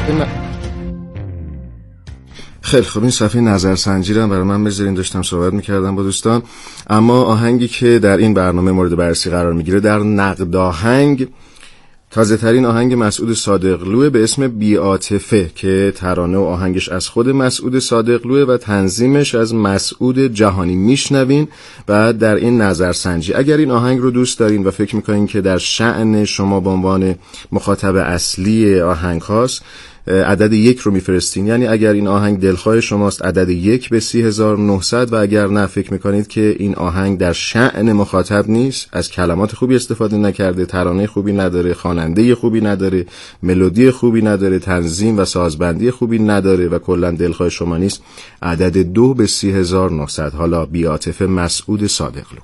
خیلی خب، این صفحه نظرسنجی رو برای من بذارین. داشتم صحبت میکردم با دوستان، اما آهنگی که در این برنامه مورد بررسی قرار میگیره در نقد آهنگ تازه ترین آهنگ مسعود صادقلوه به اسم بی‌عاطفه که ترانه و آهنگش از خود مسعود صادقلوه و تنظیمش از مسعود جهانی. میشنوین و در این نظرسنجی اگر این آهنگ رو دوست دارین و فکر میکنین که در شأن شما به عنوان مخاطب اصلی آهنگ هاست، عدد 1 رو میفرستین. یعنی اگر این آهنگ دلخواه شماست عدد 1 به 30900 و اگر نه فکر میکنید که این آهنگ در شأن مخاطب نیست، از کلمات خوبی استفاده نکرده، ترانه خوبی نداره، خواننده خوبی نداره، ملودی خوبی نداره، تنظیم و سازبندی خوبی نداره و کلا دلخواه شما نیست، عدد 2 به 30900. حالا بی‌عاطفه، مسعود صادقلو.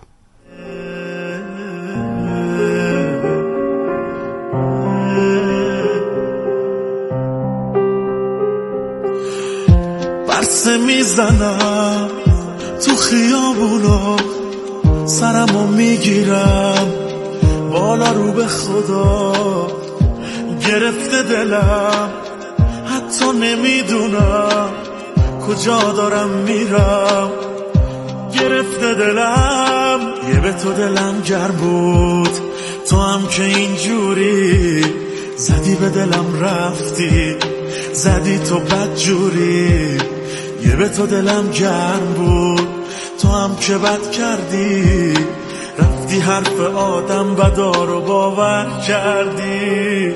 برسه میزنم تو خیابونا، سرمو میگیرم بالا رو به خدا، گرفته دلم حتی نمیدونم کجا دارم میرم، گرفته دلم یه به تو دلم گرم بود، تو هم که اینجوری زدی به دلم رفتی، زدی تو بدجوری، یه به تو دلم گرم بود، تو هم که بد کردی، رفتی حرف آدم بدا رو باور کردی.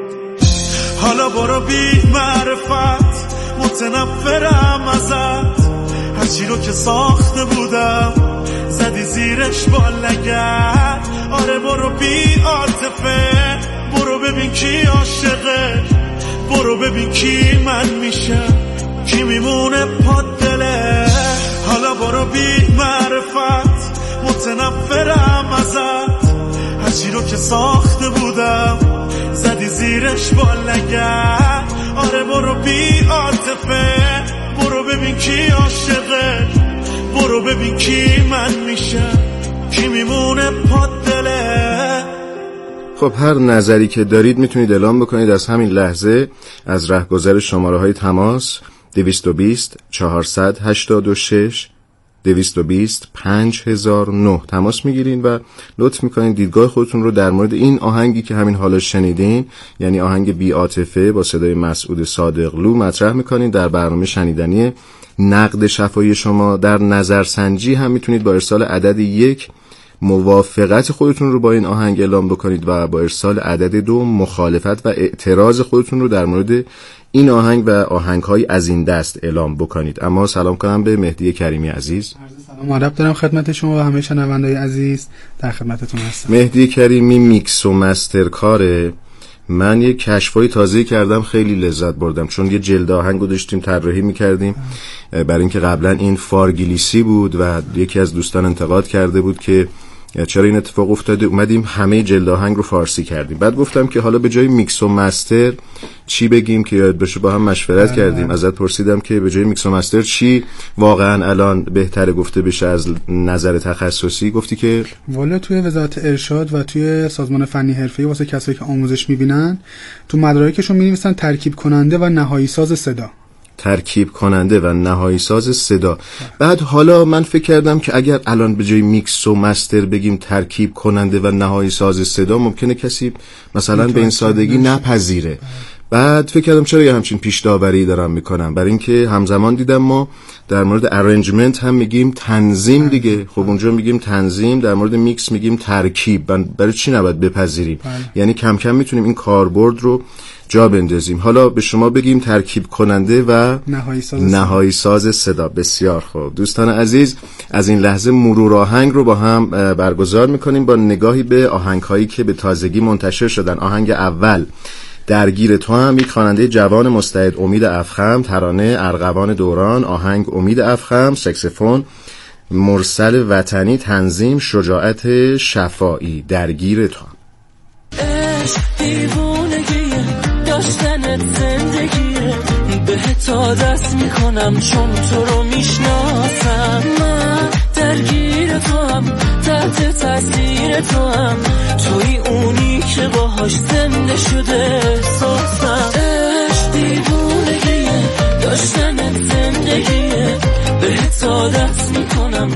حالا برو بی معرفت، متنفرم ازت، هرچی رو که ساخته بودم زدی زیرش با لگد. آره برو بی عاطفه، برو ببین کی عاشقه، برو ببین کی من میشم، کی میمونه پا دله. حالا برو بی معرفت، متنفرم ازت، هرچی رو که ساخته بودم زدی زیرش با لگد. آره برو بی عاطفه، برو ببین کی عاشقه، برو ببین کی من میشم، کی میمونه پا دله. خب هر نظری که دارید میتونید اعلام بکنید از همین لحظه از رهگذر شماره‌های تماس 220 486 220 5009 تماس میگیرین و لطف میکنین دیدگاه خودتون رو در مورد این آهنگی که همین حالا شنیدین، یعنی آهنگ بی‌عاطفه با صدای مسعود صادقلو، مطرح میکنین در برنامه شنیدنی نقد شفاهی شما. در نظرسنجی هم میتونید با ارسال عدد 1 موافقت خودتون رو با این آهنگ اعلام بکنید و با ارسال عدد 2 مخالفت و اعتراض خودتون رو در مورد این آهنگ و آهنگ‌های از این دست اعلام بکنید. اما سلام کنم به مهدی کریمی عزیز. سلام و ادب دارم خدمت شما و همه شنوندگان عزیز، در خدمتتون هستم. مهدی کریمی میکس و مستر کاره. من یه کشفای تازه کردم، خیلی لذت بردم، چون یه جلد آهنگو داشتیم طراحی می‌کردیم برای اینکه قبلا این فارگلیسی بود و یکی از دوستان انتقاد کرده بود که چرا این اتفاق افتاده، اومدیم همه جلد آهنگ رو فارسی کردیم. بعد گفتم که حالا به جای میکس و مستر چی بگیم که یاد بشه، با هم مشورت کردیم. ازت پرسیدم که به جای میکس و مستر چی واقعا الان بهتره گفته بشه از نظر تخصصی. گفتی که والا توی وزارت ارشاد و توی سازمان فنی حرفه‌ای واسه کسایی که آموزش میبینن تو مدارکشون می‌نویسن ترکیب کننده و نهایی ساز صدا، ترکیب کننده و نهایی ساز صدا. بعد حالا من فکر کردم که اگر الان به جای میکس و مستر بگیم ترکیب کننده و نهایی ساز صدا، ممکنه کسی مثلا به این سادگی نپذیره. بعد فکر کردم چرا یه همچین پیش داوری دارم میکنم، برای اینکه همزمان دیدم ما در مورد ارنجمنت هم میگیم تنظیم دیگه. خب اونجا میگیم تنظیم، در مورد میکس میگیم ترکیب. برای چی نباید بپذیریم؟ یعنی کم کم میتونیم این کاربرد رو جا بندازیم. حالا به شما بگیم ترکیب کننده و نهایی ساز صدا. بسیار خوب دوستان عزیز، از این لحظه مرور آهنگ رو با هم برگزار میکنیم با نگاهی به آهنگ هایی که به تازگی منتشر شدن. آهنگ اول درگیر تو هم، یک خواننده جوان مستعد امید افخم، ترانه ارغوان دوران، آهنگ امید افخم، ساکسیفون مرسل وطنی، تنظیم شجاعت شفاعی. درگیر تو هم. داشتنت زندگیه، بهت عادت میکنم چون تو رو میشناسم. من درگیر تو هم، تحت تاثیر تو هم، توی اونی که باهاش زنده شده احساسم. عشقی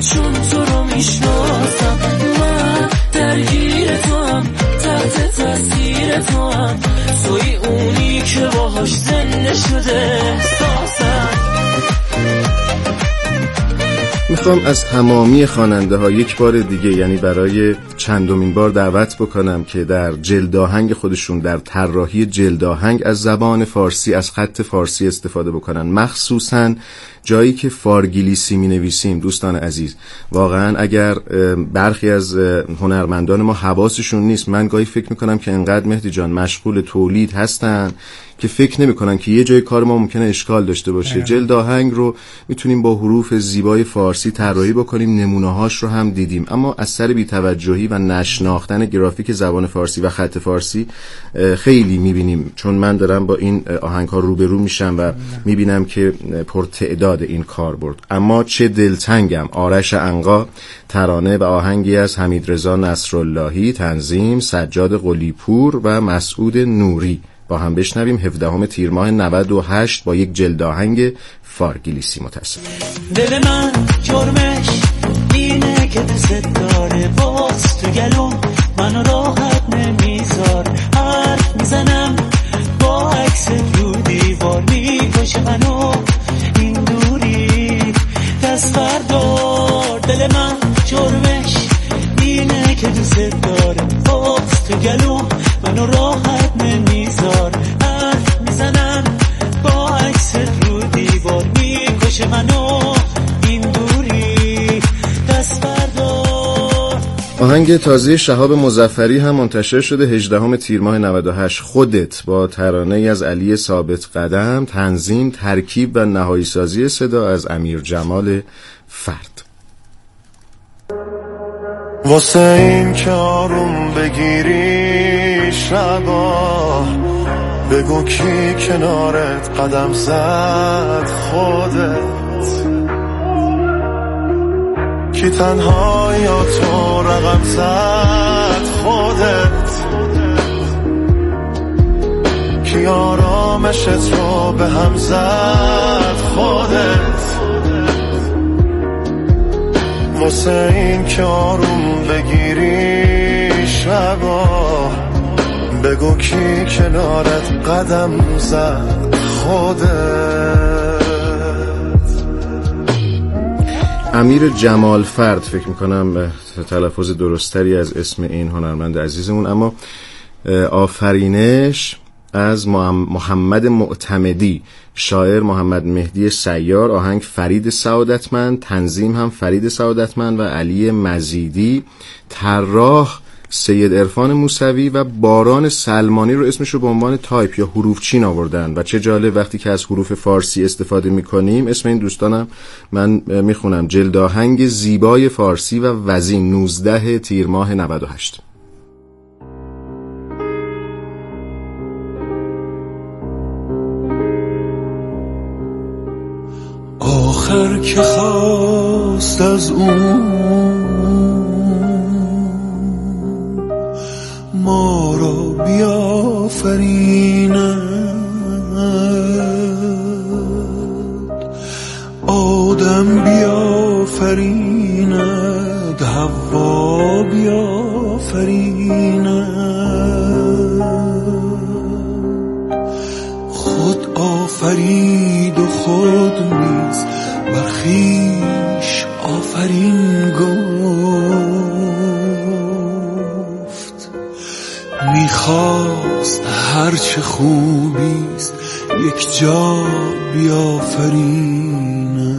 چون تو رو میشناسم. من درگیر تو هم، تحت تاثیر تو هم، توی اونی که باهاش زنده شده احساسم. میخوام از تمامی خواننده ها یک بار دیگه، یعنی برای چندمین بار دعوت بکنم که در جلد آهنگ خودشون، در طراحی جلد آهنگ از زبان فارسی، از خط فارسی استفاده بکنن، مخصوصاً جایی که فارگلیسی می نویسیم. دوستان عزیز، واقعاً اگر برخی از هنرمندان ما حواسشون نیست، من گاهی فکر میکنم که انقدر مهدی جان مشغول تولید هستن که فکر نمیکنن که یه جای کار ما ممکنه اشکال داشته باشه. جلد آهنگ رو میتونیم با حروف زیبای فارسی طراحی بکنیم، نمونه‌هاش رو هم دیدیم، اما از سر بی‌توجهی و نشناختن گرافیک زبان فارسی و خط فارسی خیلی میبینیم. چون من دارم با این آهنگ‌ها روبرو میشم و میبینم که پرتعداد این کار برد. اما چه دلتنگم، آرش عنقا، ترانه و آهنگی از حمیدرضا نصراللهی، تنظیم سجاد قلی‌پور و مسعود نوری. با هم بشنویم 17 تیر ماه 98 با یک جلد آهنگ فارگلیسی. متاسفم. دل من جرمش اینه که دوست داره، باز تو گلوم منو راحت نمیذار. حرف میزنم با عکس رو دیوار، میکشه منو این دوری. دست بردار، دل من جرمش اینه که دوست داره، باز تو گلوم منو راحت نمیذار. حرف میزنم با عکس رو دیوار، میکشه منو این دوری. دست بردار. آهنگ تازه شهاب مظفری هم منتشر شده 18 تیر ماه 98. خودت، با ترانه از علی ثابت قدم، تنظیم، ترکیب و نهایی سازی صدا از امیر جمال فرد. واسه این که آروم بگیری شبا، بگو کی کنارت قدم زد، خودت کی تنها یا تو رقم زد، خودت کی آرامشت رو به هم زد، خودت واسه این که آروم بگیری شبا، بگو کی کنارت قدم زد، خودت. امیر جمال فرد، فکر میکنم تلفظ درستری از اسم این هنرمند عزیزمون، اما آفرینش از محمد معتمدی، شاعر محمد مهدی سیار، آهنگ فرید سعادتمند، تنظیم هم فرید سعادتمند و علی مزیدی، طراح سید عرفان موسوی و باران سلمانی رو اسمشو به عنوان تایپ یا حروف چین آوردن. و چه جالب وقتی که از حروف فارسی استفاده میکنیم. اسم این دوستانم من میخونم: جلد آهنگ زیبای فارسی و وزین، 19 تیر ماه 98. آخر که خواست از اون ما رو بیافریند، آدم بیافریند، حوا بیافریند، خود آفرید و خود نیز برخیش آفرین گفت. میخواست هرچه خوبیست یک جا بیافرینه،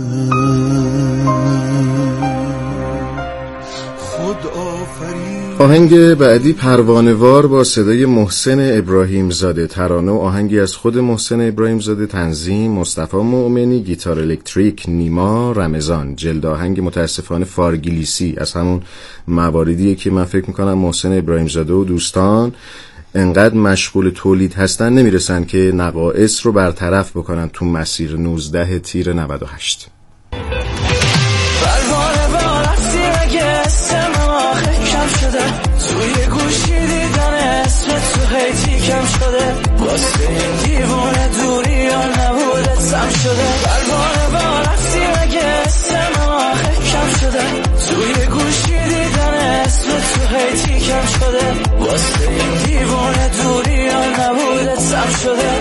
خود آفرین. آهنگ بعدی پروانه‌وار با صدای محسن ابراهیم زاده، ترانه و آهنگی از خود محسن ابراهیم زاده، تنظیم مصطفی مؤمنی، گیتار الکتریک نیما رمضان. جلد آهنگ متاسفانه فارگلیسی، از همون مواردیه که من فکر میکنم محسن ابراهیم زاده و دوستان انقدر مشغول تولید هستن نمیرسن که نقائص رو برطرف بکنن تو مسیر 19 تیر 98. توی گوشی دیدن اسم تو هیتی کم شده، واسه این دیوانه دوری یا نبودت سم شده. پروانه با رفتی مگه اسم آخه کم شده، شده، توی گوشی دیدن اسم تو هیتی کم شده، واسه این دیوانه دوری ها نبوده سم شده.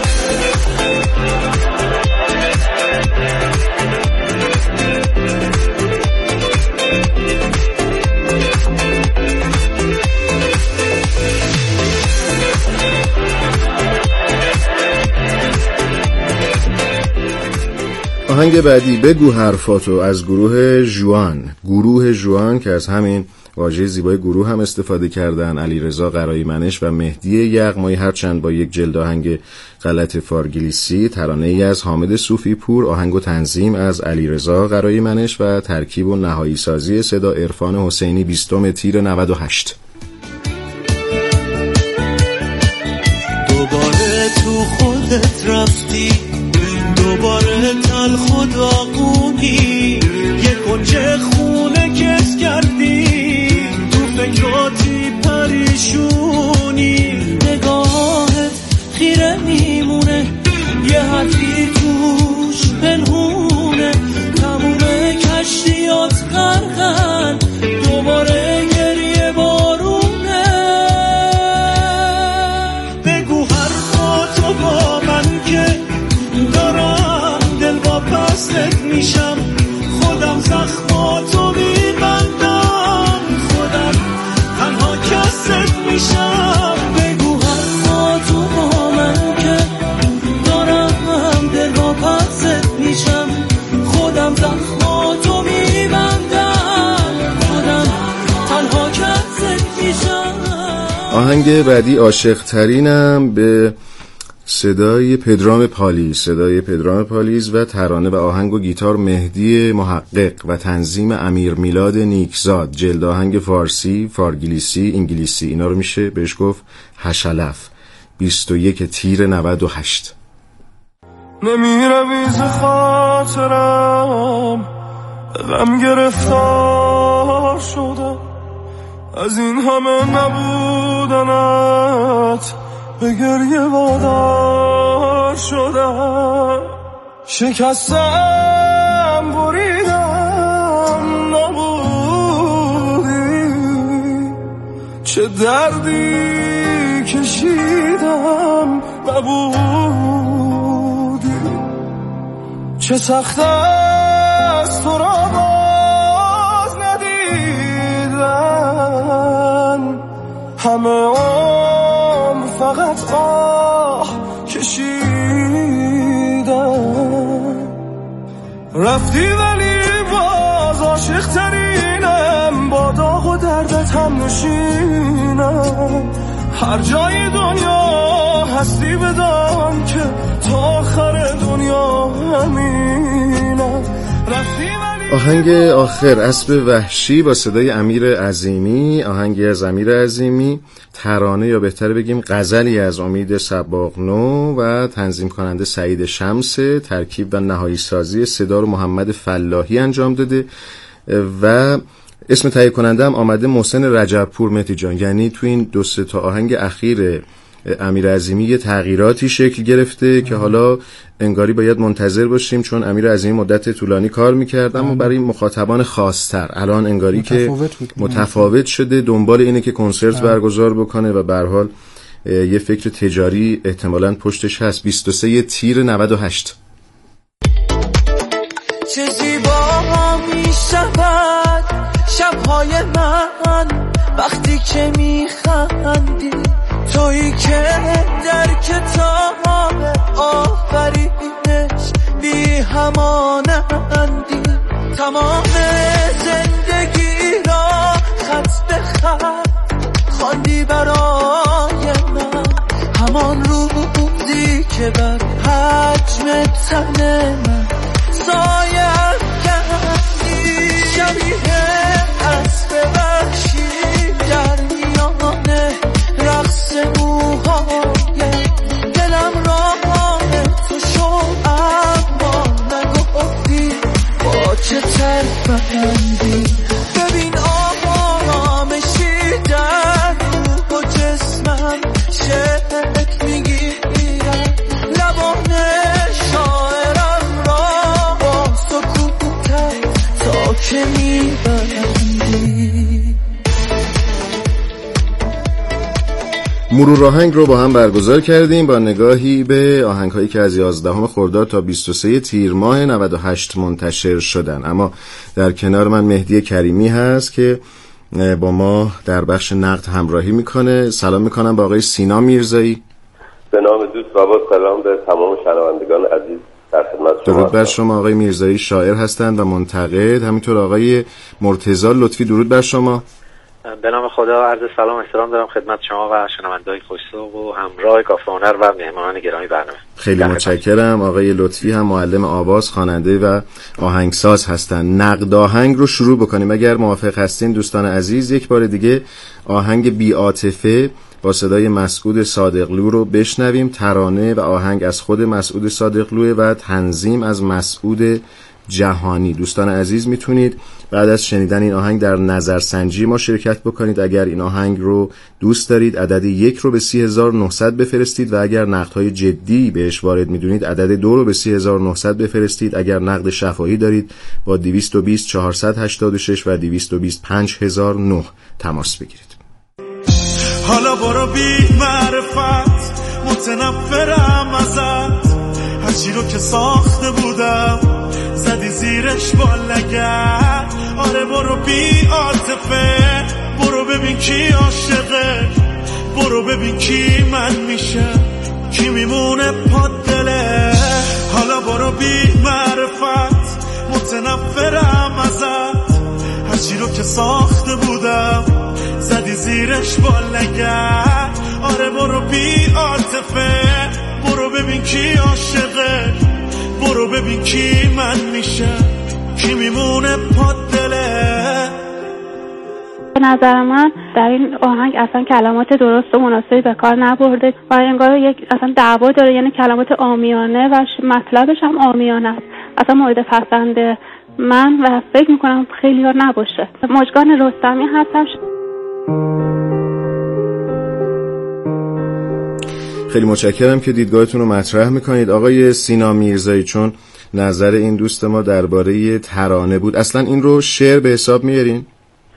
آهنگ بعدی بگو حرفاتو از گروه جوان که از همین واژه زیبای گروه هم استفاده کردن. علیرضا قرایی منش و مهدی یغمایی، هرچند با یک جلد آهنگ غلط فارگلیسی. ترانه ای از حامد صوفی پور، آهنگ و تنظیم از علیرضا قرایی منش و ترکیب و نهایی سازی صدا عرفان حسینی. 20 تیر 98. دوباره تو خودت رفتی، دوباره تلخ و داغونی، یه کنج خونه کس کردی، تو فکراتی پریشونی، نگاهت خیره میمونه، یه حرفی توش پنهونه، تموم کشتیات غرقن، دوباره گریه بارونه. بگو حرفاتو با من که دارم دل با پست میشم، خودم زخماتو میبندم، خودم تنها کست میشم. بگو حرفاتو با من که دارم دل با پست میشم، خودم زخماتو میبندم، خودم تنها کست میشم. آهنگ بعدی عاشق ترینم به صدای پدرام پالیز و ترانه و آهنگ و گیتار مهدی محقق و تنظیم امیر میلاد نیکزاد. جلد آهنگ فارسی، فارگلیسی، انگلیسی، اینا رو میشه بهش گفت هشلف. 21 تیر 98. نمیره ویز خاطرم، غم گرفتار شدم از این همه نبودنت، به گریه وادار شدم، شکستم بریدم نبودی، چه دردی کشیدم نبودی، چه سخت است تو را باز ندیدن، همه فقط آه کشیدم، رفتی ولی باز عاشق ترینم، با داغ و دردت هم نشینم، هر جای دنیا هستی بدان که تا آخر دنیا همینم، رفتی ولی آهنگ آخر اسب وحشی با صدای امیر عظیمی، آهنگی از امیر عظیمی، ترانه یا بهتر بگیم غزلی از امید صباغنو و تنظیم کننده سعید شمس، ترکیب و نهایی سازی صدا رو محمد فلاحی انجام داده و اسم تهیه کننده هم آمده محسن رجبپور. مهدی جان، یعنی تو این 2-3 تا آهنگ اخیر امیر عظیمی یه تغییراتی شکل گرفته که حالا انگاری باید منتظر باشیم، چون امیر عظیمی مدت طولانی کار میکرد اما برای مخاطبان خاص‌تر. الان انگاری که متفاوت شده، دنبال اینه که کنسرت برگزار بکنه و به هر حال یه فکر تجاری احتمالاً پشتش هست. 23 تیر 98. چه زیبا میشود شبهای من وقتی که میخندی، تویی که در کتاب آفرینش بی همانندی، تمام زندگی را خط به خط خواندی برای من، همان روزی که بر حجم تن من سایه کردی، شبیه اسب وحشی در میان رقص موهای دلم راه تو شو، اما نگفتی با چه تربندی، ببین آرامشی در روح و جسمم شکل میگیرم، لبان شاعرم را با تو مرور آهنگ رو با هم برگزار کردیم با نگاهی به آهنگ‌هایی که از 11 خرداد تا 23 تیر ماه 98 منتشر شدن. اما در کنار من مهدی کریمی هست که با ما در بخش نقد همراهی میکنه. سلام میکنم با آقای سینا میرزایی. به نام دوست و با سلام به تمام شنوندگان عزیز در خدمت شما. درود بر شما. آقای میرزایی شاعر هستند و منتقد، همینطور آقای مرتضی لطفی درود بر شما. به نام خدا عرض سلام و احترام دارم خدمت شما و شنوندگان خوش‌ذوق و همراه کافه هنر و مهمانان گرامی برنامه. خیلی متشکرم. آقای لطفی هم معلم آواز، خواننده و آهنگساز هستند. نقد آهنگ رو شروع بکنیم اگر موافق هستین دوستان عزیز. یک بار دیگه آهنگ بی عاطفه با صدای مسعود صادقلو رو بشنویم. ترانه و آهنگ از خود مسعود صادقلو و تنظیم از مسعود جهانی. دوستان عزیز میتونید بعد از شنیدن این آهنگ در نظرسنجی ما شرکت بکنید. اگر این آهنگ رو دوست دارید عدد 1 رو به 30900 بفرستید و اگر نقدهای جدی بهش وارد میدونید عدد 2 رو به 30900 بفرستید. اگر نقد شفاهی دارید با 220 486 و 220 5009 تماس بگیرید. حالا برو بی معرفت متنفرم ازت، هرچی رو که ساخته بودم زدی زیرش با لگد. آره برو بی عاطفه، برو ببین کی عاشقه، برو ببین کی من میشه، کی میمونه پا دله. حالا برو بی معرفت متنفرم ازت، هرچی رو که ساخته بودم زدی زیرش با لگد. آره برو بی عاطفه، برو ببین کی عاشقه، برو ببین کی من میشه، کی میمونه پا دله. به نظر من در این آهنگ اصلا کلمات درست و مناسبی به کار نبرده و انگار یک اصلا دعوا داره، یعنی کلمات عامیانه و مطلبش هم عامیانه است. اصلا مورد پسند من و فکر میکنم خیلی ها نباشه. مژگان رستمی هستم. خیلی متشکرم که دیدگاهتون رو مطرح میکنید. آقای سینا میرزایی، چون نظر این دوست ما درباره ترانه بود، اصلا این رو شعر به حساب میارین؟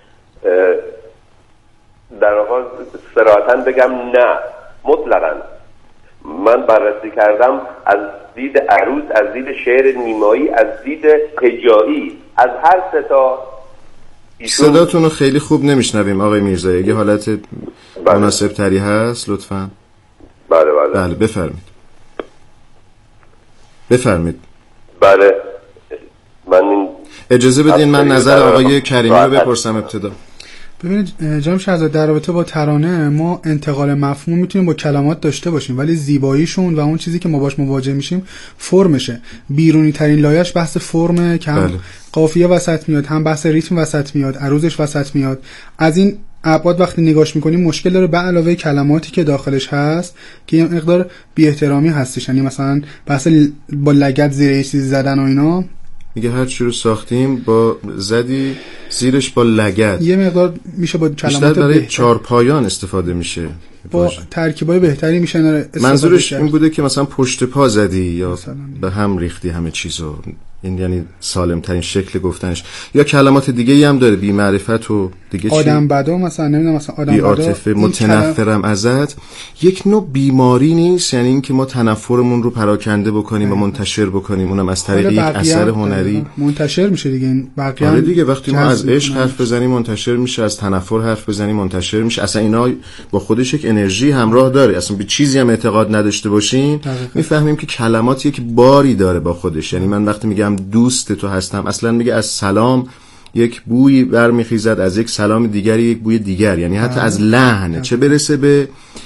در واقع صراحتاً بگم نه، مطلقاً. من بررسی کردم از دید عروض، از دید شعر نیمایی، از دید هجایی، از هر سه تا. صداتون رو خیلی خوب نمیشنویم آقای میرزایی، اگه حالت مناسب تری هست لطفاً. بله بفرمید. بله من اجازه بدین من نظر آقای کریمی رو بپرسم ابتدا. ببینید جناب شهزاده، در رابطه با ترانه ما انتقال مفهوم میتونیم با کلمات داشته باشیم، ولی زیباییشون و اون چیزی که ما باش مواجه میشیم فرمشه. بیرونی ترین لایه‌اش بحث فرمه که هم قافیه وسط میاد، هم بحث ریتم وسط میاد، عروضش وسط میاد. از این ابعاد وقتی نگاش میکنیم مشکل داره، به علاوه کلماتی که داخلش هست که یه مقدار بی احترامی هستش. یعنی مثلا بحث با لگد زیر یه چیزی زدن و اینا، میگه هر چی رو ساختیم با زدی زیرش با لگد، یه مقدار میشه با کلمات برای چارپایان استفاده میشه، با ترکیبای بهتری میشه. منظورش این بوده که مثلا پشت پا زدی یا به هم ریختی همه چیزو، این یعنی سالم ترین شکل گفتنش. یا کلمات دیگه ای هم داره، بی معرفت و دیگه آدم بدا، مثلا نمیدونم، مثلا آدم بی عاطفه، متنفرم ازت. یک نوع بیماری نیست؟ یعنی این که ما تنفرمون رو پراکنده بکنیم و منتشر بکنیم، اونم از طریق یک اثر هنری منتشر میشه دیگه. این بقیه آره دیگه، وقتی ما از عشق حرف بزنیم منتشر میشه، از تنفر حرف بزنیم منتشر میشه. اصلا اینا با خودش یک انرژی همراه داره. اصلا به چیزی هم اعتقاد نداشته باشیم میفهمیم که کلمات یک باری داره با خودش. یعنی من وقتی میگم دوست تو هستم، اصلا میگه از سلام یک بوی برمیخیزد، از یک سلام دیگری یک بوی دیگر، یعنی حتی از لحن، چه برسه به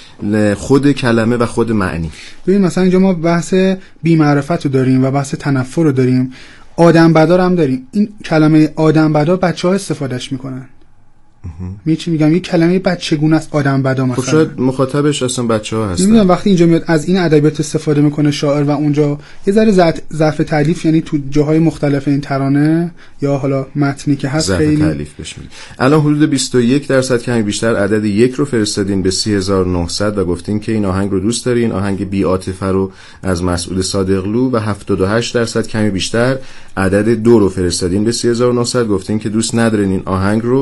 خود کلمه و خود معنی. ببین مثلا اینجا ما بحث بی‌معرفت رو داریم و بحث تنفر رو داریم، آدم بدار هم داریم. این کلمه آدم بدار بچه‌ها استفادهش میکنن. چی میگم، یک کلمه بچگونه است آدم بدا مثلا. خب شاید مخاطبش اصلا بچه‌ها هستن. نمیدونم وقتی اینجا میاد از این ادبیات استفاده میکنه شاعر و اونجا یه ذره ضعف تالیف، یعنی تو جاهای مختلف این ترانه یا حالا متنی که هست خیلی ضعف تالیف بهش میگه. الان حدود 21% کمی بیشتر عدد 1 رو فرستادین به 3900 و گفتین که این آهنگ رو دوست دارین، آهنگ بی عاطفه رو از مسعود صادقلو، و 78% کمی بیشتر عدد 2 رو فرستادین به 3900 گفتین که دوست ندارین این آهنگ رو.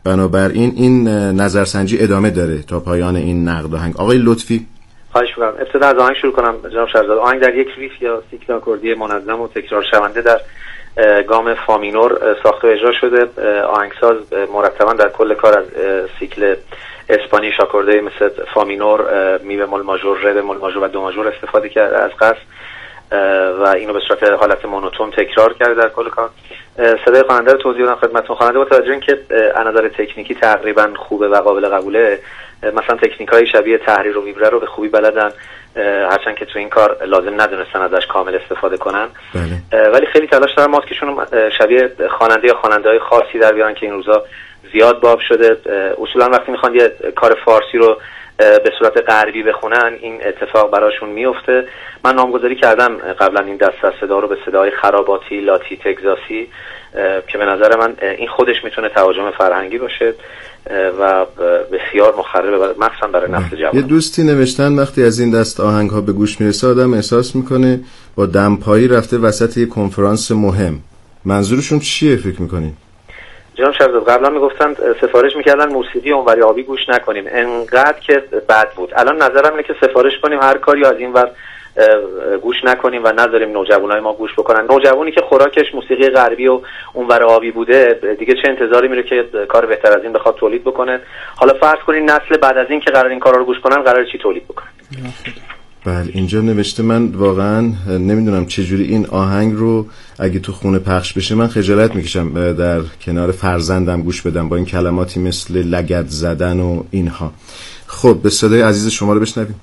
بنابراین این نظرسنجی ادامه داره تا پایان این نقد آهنگ. آقای لطفی. خواهش می‌کنم. ابتدا از آهنگ شروع کنم جناب شهرزاد. آهنگ در یک ریف یا سیکل آکوردی منظم و تکرار شونده در گام فا مینور ساخته و اجرا شده. آهنگساز مرتبا در کل کار از سیکل اسپانیش آکورده مثل فا مینور، می بمول ماژور، ره بمول ماژور و دو ماژور استفاده کرده از قصد و اینو به صورت حالت مونوتون تکرار کرده در کل کار. صدای خواننده رو توضیح بدم خدمتتون. خواننده با توجه اینکه از نظر تکنیکی تقریبا خوبه و قابل قبوله، مثلا تکنیک‌های شبیه تحریر و ویبره رو به خوبی بلدن، هرچند که تو این کار لازم ندونستن ازش کامل استفاده کنن. ولی خیلی تلاش دارن ماسکشون شبیه خواننده یا خواننده‌های خاصی در بیارن که این روزا زیاد باب شده. اصولا وقتی میخوان یه کار فارسی رو به صورت غربی بخونن این اتفاق براشون میفته. من نامگذاری کردم قبلا این دسته از صدا رو به صدای خراباتی، لاتی، تگزاسی که به نظر من این خودش میتونه تهاجم فرهنگی باشه و بسیار مخرب مخصوصا برای نسل جوان. یه دوستی نوشتن وقتی از این دست آهنگ ها به گوش میرسه آدم احساس میکنه با دمپایی رفته وسط یه کنفرانس مهم. منظورشون چیه فکر میکنین؟ جناب شهرزاد قبلا میگفتن سفارش میکردن موسیقی اونوری آبی گوش نکنیم، انقدر که بد بود. الان نظرم اینه که سفارش کنیم هر کاری از این ور گوش نکنیم و نذاریم نوجوانای ما گوش بکنن. نوجوانی که خوراکش موسیقی غربی و اونور آبی بوده دیگه چه انتظاری میره که کار بهتر از این بخواد تولید بکنه؟ حالا فرض کنین نسل بعد از این که قرار این کارا رو گوش کنن قرار چی تولید بکنن؟ بله اینجا نوشته من واقعا نمیدونم چجوری این آهنگ رو اگه تو خونه پخش بشه من خجالت میکشم در کنار فرزندم گوش بدم با این کلماتی مثل لگد زدن و اینها. خب به صدای عزیز شما رو بشنویم.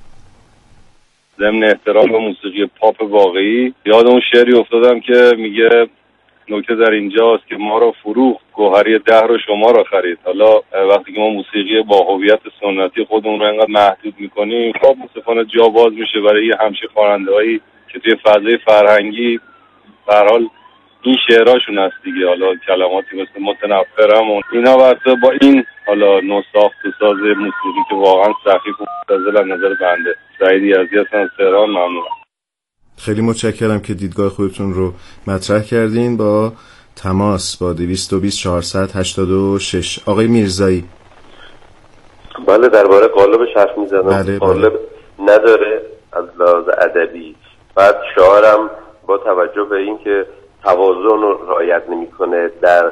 ضمن احترام به موسیقی پاپ واقعی یاد اون شعری افتادم که میگه نکته در اینجاست که ما رو فروخت گوهری دهر و شما رو خرید. حالا وقتی که ما موسیقی با هویت سنتی خودمون رو انقدر محدود میکنیم خب متاسفانه جا باز میشه برای همچین خواننده‌هایی که توی فضای فرهنگی به هر حال این شعراشون هست دیگه. حالا کلماتی مثل متنفرم و اینا واسه با این حالا نو ساخت و ساز موسیقی که واقعا سخیف و متزل از نظر بنده. سعیدی عزیز از تهران ممنونم. خیلی متشکرم که دیدگاه خودتون رو مطرح کردین. با تماس با 220 486 آقای میرزایی. بله درباره قالب حرف میزنم. بله قالب نداره از لحاظ ادبی. بعد شاعرم با توجه به اینکه توازن رو رعایت نمیکنه در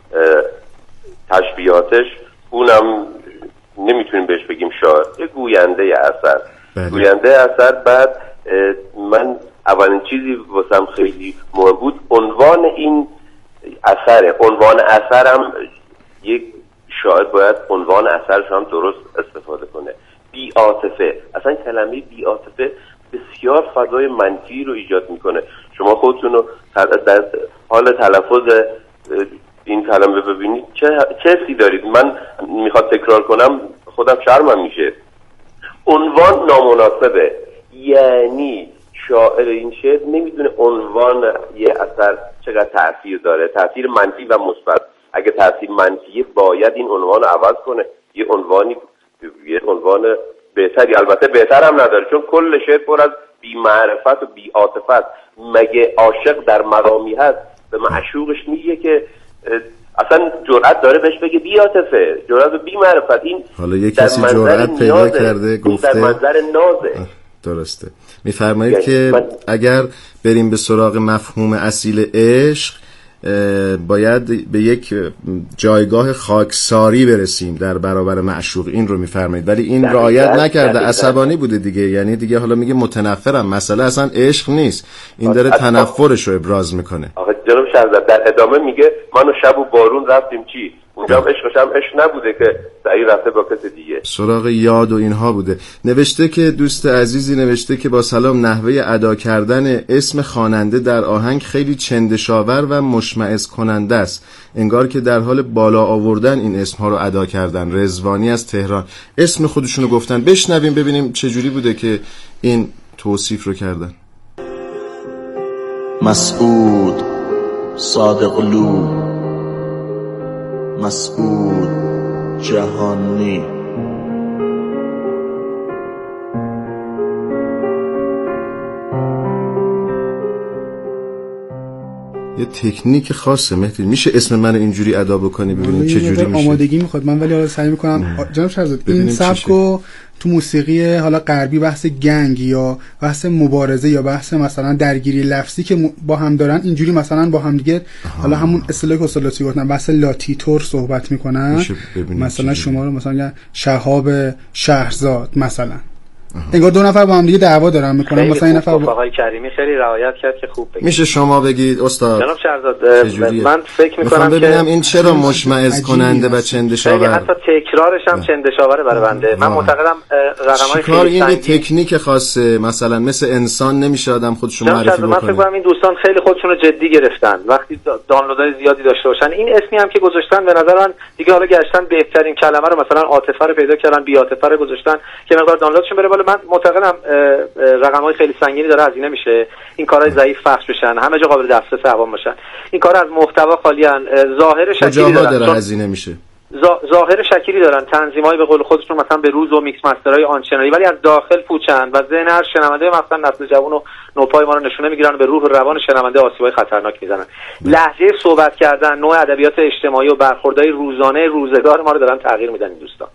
تشبیهاتش اونم نمیتونیم بهش بگیم شاعر، یه گوینده اثر. گوینده اثر. بعد من اولین چیزی واسم خیلی مهم بود عنوان این اثره. عنوان اثرم یک شاعر باید عنوان اثرش هم درست استفاده کنه. بی عاطفه. اصلا کلمه بی عاطفه بسیار فضای منفی رو ایجاد میکنه. شما خودتون رو در حال تلفظ این کلمه ببینید چه حسی دارید. من میخواد تکرار کنم خودم شرمم میشه. عنوان نامناسبه. یعنی شاعر این شعر نمیدونه عنوان یه اثر چقدر تأثیر داره، تأثیر منفی و مثبت. اگه تأثیر منفیه باید این عنوان رو عوض کنه، یه عنوان بهتری. البته بهتر هم نداره چون کل شعر پر از بی معرفت و بی عاطفت. مگه عاشق در مقامی هست به معشوقش میگه که اصلا جرأت داره بهش بگه بی عاطفه، جرأت و بی معرفت. این حالا یه کسی جرأت پیدا کرده گفته در منظر نازه. درسته. میفرمایید که اگر بریم به سراغ مفهوم اصیل عشق باید به یک جایگاه خاکساری برسیم در برابر معشوق. این رو میفرمایید ولی این رعایت نکرده، عصبانی بوده دیگه. یعنی دیگه حالا میگه متنفرم. مسئله اصلا عشق نیست، این داره تنفرش رو ابراز میکنه. آخه جناب شهرزاد در ادامه میگه من و شب و بارون رفتیم چی؟ اونجا هم عشقش هم عشق نبوده که سعی رفته با کس دیگه سراغ یاد و اینها بوده. نوشته که دوست عزیزی نوشته که با سلام، نحوه ادا کردن اسم خواننده در آهنگ خیلی چندشاور و مشمئز کننده است، انگار که در حال بالا آوردن این اسمها رو ادا کردن. رضوانی از تهران اسم خودشونو گفتن. بشنویم ببینیم چجوری بوده که این توصیف رو کردن. مسعود صادقلو، مسعود جهانی، یه تکنیک خاصه. مهدی میشه اسم من اینجوری ادا بکنی ببینیم چه جوری میشه؟ آمادگی میخواد. من ولی حالا سعی میکنم جناب شهرزاد این سبکو تو موسیقی حالا غربی بحث گنگ یا بحث مبارزه یا بحث مثلا درگیری لفظی که با هم دارن اینجوری مثلا با هم دیگه حالا همون اصطلاحی که استاد گفتن بحث لاتیتور صحبت میکنن. مثلا شما رو مثلا شهاب شهرزاد مثلا انگار دو نفر با هم دیگه دعوا دارن میکنن. مثلا این نفر آقای کریمی خیلی رعایت کرد که خوب بگید. میشه شما بگید استاد؟ جناب شهرزاد من فکر میکنم که ببینم این چرا مشمئز کننده و چندشاور، حتی تکرارش هم چندشاوره برای بنده. من معتقدم رقمای خیلی این تکنیک خاصه مثلا مثل انسان نمیشه آدم خودش رو معرفی بکنه. من فکر کنم این دوستان خیلی خودشون رو جدی گرفتن وقتی دانلودهای زیادی داشته باشن. این اسمی هم که گذاشتن به نظر من دیگه حالا گشتن بهترین کلمه رو مثلا عاطفه رو پیدا کردن، بی عاطفه رو گذاشتن که مقدار دانلودشون بره بالا. من معتقدم رقم‌های خیلی سنگینی داره هزینه میشه. این کارهای ضعیف پخش بشن، همه جا قابل دسترس عوام باشن. این کارا از محتوا خالیان. ظاهر شکلی داره هزینه میشه. ظاهر شکلی دارن، تنظیمای به قول خودشون مثلا به روز و میکس مسترهای آنچنانی، ولی از داخل پوچن و ذهن هر شنونده مثلا نسل جوان و نوپای ما رو نشونه میگیرن، به روح و روان شنونده آسیبای خطرناک میزنن. لهجه صحبت کردن، نوع ادبیات اجتماعی و برخوردهای روزانه روزگار ما رو دارن تغییر میدن این دوستان.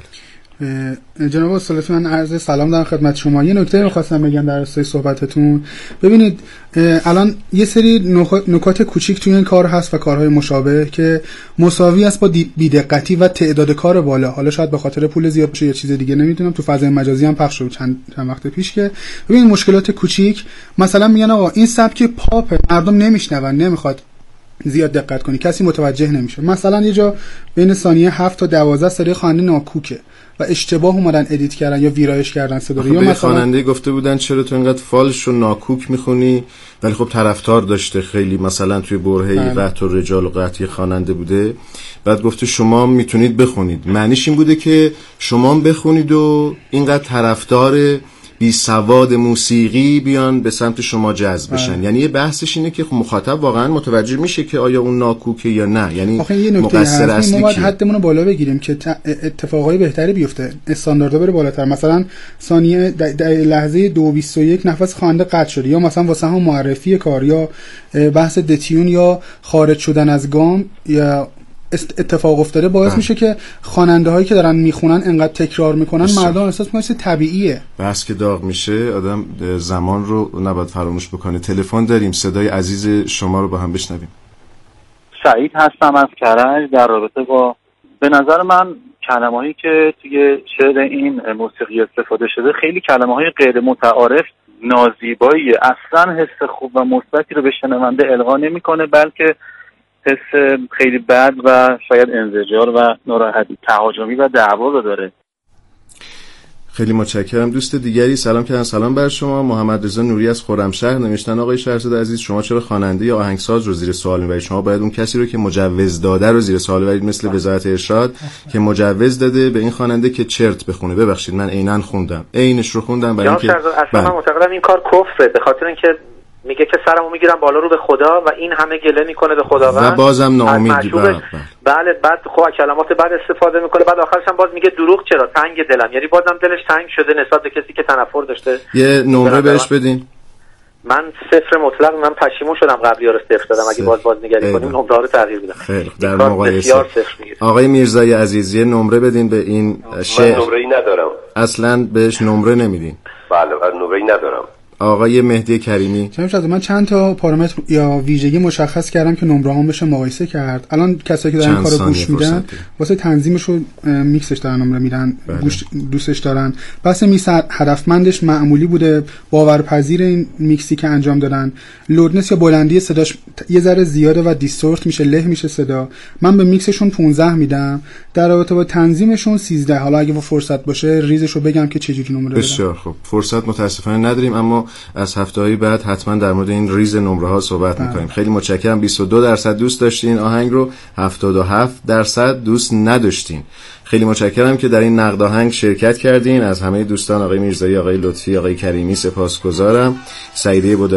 جناب استاد من عرض سلام دارم خدمت شما. یه نکته می‌خواستم بگم در راستای صحبتتون. ببینید الان یه سری نکات کوچیک توی این کار هست و کارهای مشابه که مساوی است با بی‌دقتی و تعداد کار بالا. حالا شاید به خاطر پول زیاد باشه یا چیز دیگه نمیدونم. تو فضای مجازی هم پخش شد چند وقت پیش که ببین مشکلات کوچیک مثلا میگن آقا این سبک پاپ مردم نمیشنون، نمیخواد زیاد دقت کنی، کسی متوجه نمیشه. مثلا یه جا بین ثانیه 7 تا 12 صدای خواننده ناکوکه و اشتباه اومدن ادیت کردن یا ویرایش کردن صدا رو. یا مثلا خواننده گفته بودن چرا تو اینقدر فالش و ناکوک میخونی، ولی خب طرفدار داشته خیلی، مثلا توی برهه قطع و رجال و قطعی خواننده بوده. بعد گفته شما میتونید بخونید، معنیش این بوده که شما بخونید و اینقدر طرفدار بی سواد موسیقی بیان به سمت شما جذب بشن. یعنی یه بحثش اینه که مخاطب واقعا متوجه میشه که آیا اون ناکوکه یا نه. یعنی مقصر اصلی ما باید حدمون رو بالا بگیریم که اتفاقای بهتری بیفته، استانداردها بره بالاتر. مثلا ثانیه لحظه 2:21 نفس خواننده قطع شده، یا مثلا واسه هم معرفی کار یا بحث دتیون یا خارج شدن از گام یا اتفاق افتاده باعث میشه که خواننده هایی که دارن میخونن انقدر تکرار میکنن مردم احساس میکنن طبیعیه. بس که داغ میشه آدم زمان رو نباید فراموش بکنه. تلفن داریم، صدای عزیز شما رو با هم بشنویم. سعید هستم از کرج. در رابطه با به نظر من کلمه‌هایی که توی شعر این موسیقی استفاده شده خیلی کلمه‌های غیر متعارف، نازیبایی، اصلا حس خوب و مثبتی رو به شنونده القا نمیکنه، بلکه حس خیلی بد و شاید انزجار و ناراحتی، تهاجمی و دعوا رو داره. خیلی متشکرم. دوست دیگری سلام کردن. سلام بر شما. محمد رضا نوری از خرمشهر نوشتن آقای شهرزاد عزیز شما چرا خواننده یا آهنگساز رو زیر سوال میبرید؟ شما باید اون کسی رو که مجوز داده رو زیر سوال ببرید، مثل وزارت ارشاد که مجوز داده به این خواننده که چرت بخونه. ببخشید من عیناً خوندم، عینش رو خوندم برای اینکه اصلا من معتقدم این کار کفره، به خاطر اینکه میگه که سرمو میگیرم بالا رو به خدا و این همه گله میکنه به خداوند و بازم ناامیدی. بله بعد خب کلمات بعد استفاده میکنه، بعد آخرش هم باز میگه دروغ چرا، تنگ دلم، یعنی بازم دلش تنگ شده نسبت به کسی که تنفر داشته. یه نمره بهش بدین. من 0 مطلق، من پشیمون شدم قبلی ها رو 0 دادم. اگه باز نگری کنیم نمره رو تغییر میدم. خیلی در مقایسه آقای میرزایی عزیز یه نمره بدین به این شعر. من نمره‌ای ندارم اصلا بهش نمره نمیدین؟ بله نمره‌ای ندارم. آقای مهدی کریمی من چند تا پارامتر یا ویژگی مشخص کردم که نمره هم بشه مقایسه کرد. الان کسایی که دارن کارو گوش میدن واسه تنظیمش و میکسش دارن نمره میدن، دوستش دارن. بس میکس هدفمندش معمولی بوده، باورپذیر این میکسی که انجام دادن. لودنس یا بلندی صداش یه ذره زیاده و دیستورت میشه، له میشه صدا. من به میکسشون 15 میدم. در رابطه با تنظیمشون 13. حالا اگه فرصت باشه ریزشو بگم که چه جوری نمره بدم. بسیار خوب. فرصت متاسفانه نداریم، اما از هفته‌های بعد حتما در مورد این ریز نمره ها صحبت می‌کنیم. خیلی متشکرم. 22% دوست داشتین آهنگ رو، 77% دوست نداشتین. خیلی متشکرم که در این نقد آهنگ شرکت کردین. از همه دوستان آقای میرزایی، آقای لطفی، آقای کریمی سپاسگزارم. سعیده